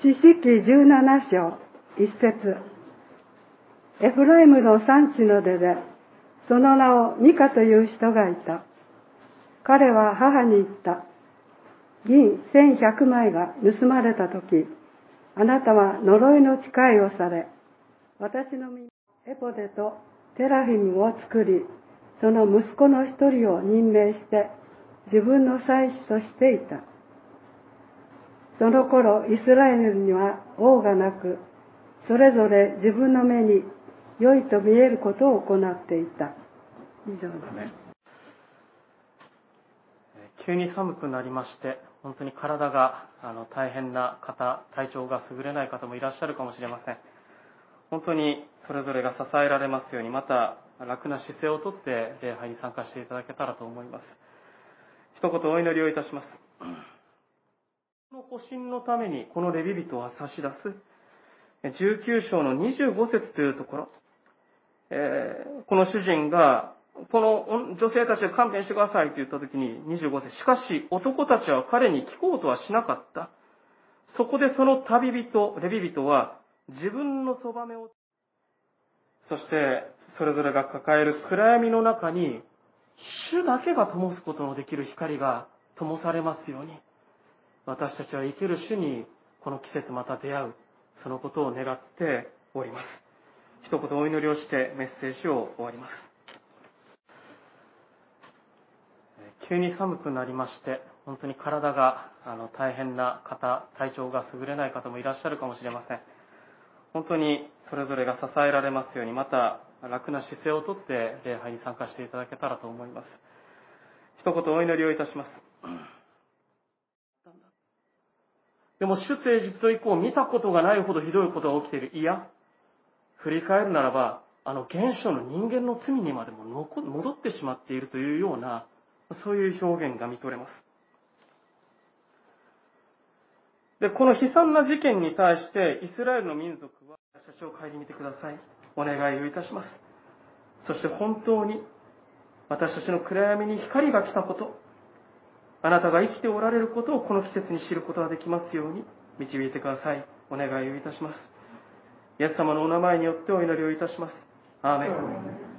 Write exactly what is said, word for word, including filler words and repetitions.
四式十七章一節。エフライムの産地の出で、その名をミカという人がいた。彼は母に言った。銀千百枚が盗まれたとき、あなたは呪いの誓いをされ、私の身にエポデとテラフィムを作り、その息子の一人を任命して、自分の祭司としていた。その頃、イスラエルには王がなく、それぞれ自分の目に良いと見えることを行っていた。以上ですね。 急に寒くなりまして、本当に体があの大変な方、体調が優れない方もいらっしゃるかもしれません。本当にそれぞれが支えられますように、また楽な姿勢をとって礼拝に参加していただけたらと思います。一言お祈りをいたします。この保身のためにこのレビ人は差し出すじゅうきゅう章のにじゅうご節というところ、えー、この主人がこの女性たちを勘弁してくださいと言ったときににじゅうご節、しかし男たちは彼に聞こうとはしなかった。そこでその旅人、レビ人は自分のそばめを、そしてそれぞれが抱える暗闇の中に主だけが灯すことのできる光が灯されますように、私たちは生きる主にこの季節また出会う、そのことを願っております。一言お祈りをしてメッセージを終わります。急に寒くなりまして、本当に体があの大変な方、体調が優れない方もいらっしゃるかもしれません。本当にそれぞれが支えられますように、また楽な姿勢をとって礼拝に参加していただけたらと思います。一言お祈りをいたします。でも主聖日以降見たことがないほどひどいことが起きている。いや、振り返るならば、あの原初の人間の罪にまでも戻ってしまっているというような、そういう表現が見とれます。で、この悲惨な事件に対してイスラエルの民族は、私たちを顧みてください。お願いをいたします。そして本当に私たちの暗闇に光が来たこと、あなたが生きておられることをこの季節に知ることができますように導いてください。お願いをいたします。イエス様のお名前によってお祈りをいたします。アーメン。